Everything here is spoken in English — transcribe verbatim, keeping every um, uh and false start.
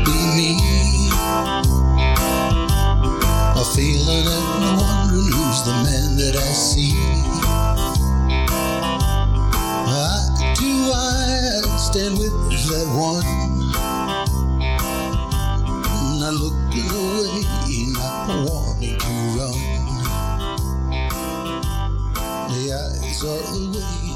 be me. I'm feeling and wondering who's the man that I see. Eye to eye, stand with that one. Not looking away, not wanting to run. The eyes are the way